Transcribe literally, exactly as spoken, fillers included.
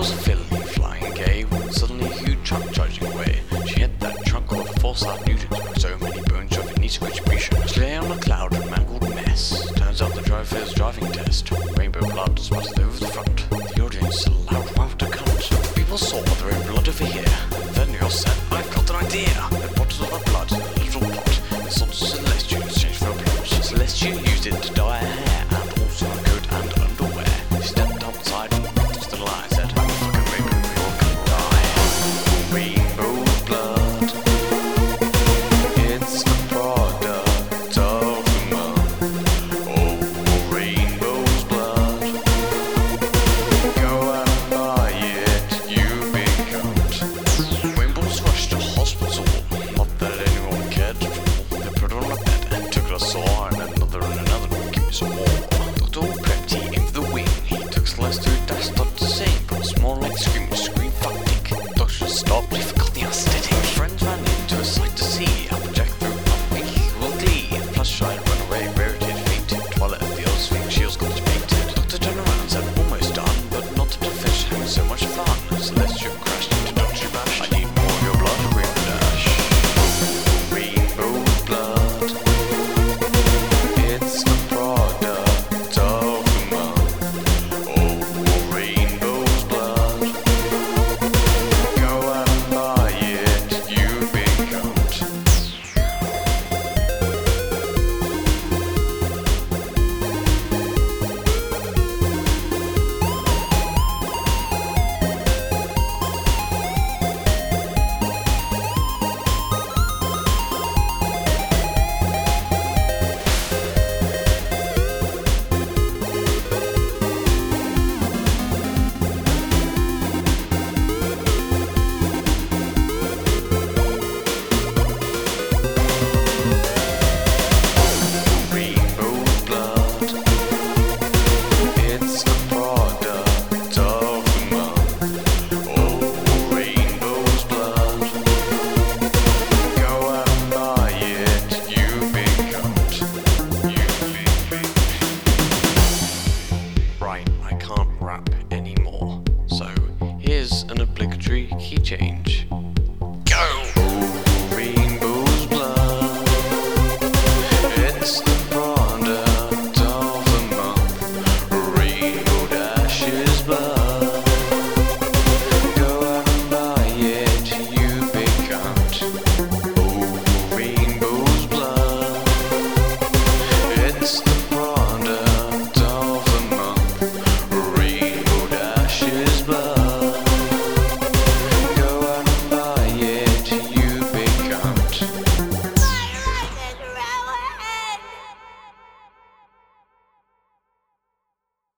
was a filly flying gay when suddenly a huge truck charging away. She hit that truck with force-out newtons with so many bones of neat distribution. She lay on a cloud and mangled mess. Turns out the driver fails driving test. Rainbow blood splattered over the front. The audience allowed wow to count. People saw their own blood over here. Then they all said, I've got an idea. They potted all the blood in a little pot. They sold to Celestial in exchange for applause. Celestial used it to dye her hair and also her coat and underwear. She stepped outside and practiced the lie. Said, I'm a fucking rainbow, we all can lie. Rainbow blood. It's the product of the month. Oh, rainbow's blood. Go and buy it, you big cunt. Rainbows rushed to hospital. Not that anyone cared at all. They put her on a bed and took her saw and another and another and gave me some more. Doctor prepped, he aimed for the wing. He took Celeste to dash, stopped the same. Got a small like scream, scream, fuck dick. Doctor stopped, he forgot the anesthetic. Friends ran into a sight to see. Applejack threw up with equal glee. Flush tried to run away, rarity fainted. Twilight of the old swing, shields got painted. Doctor turned around and said, almost done, but not to finish, having so much fun. Celestial crashed into Doctor Bash. I need more of your blood, Rainbow Dash. Rainbow blood. It's the product of the month. Oh, rainbow's blood. Go and buy it, you big cunt. Rainbow's blood. It's the product of the month. Oh, rainbow's blood. Go and buy it, you big cunt. You big, big. Right, I can't rap anymore. So here's an obligatory key change.